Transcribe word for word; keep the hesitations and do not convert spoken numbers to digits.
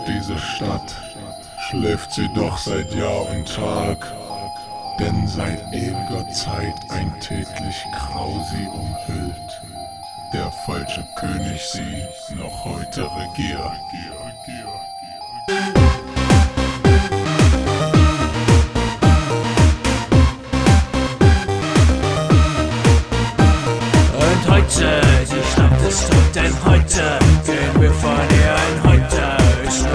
diese Stadt schläft sie doch seit Jahr und Tag, denn seit ewiger Zeit ein täglich Grau sie umhüllt, der falsche König sie noch heute regiert. Und heute, die Stadt ist tot, denn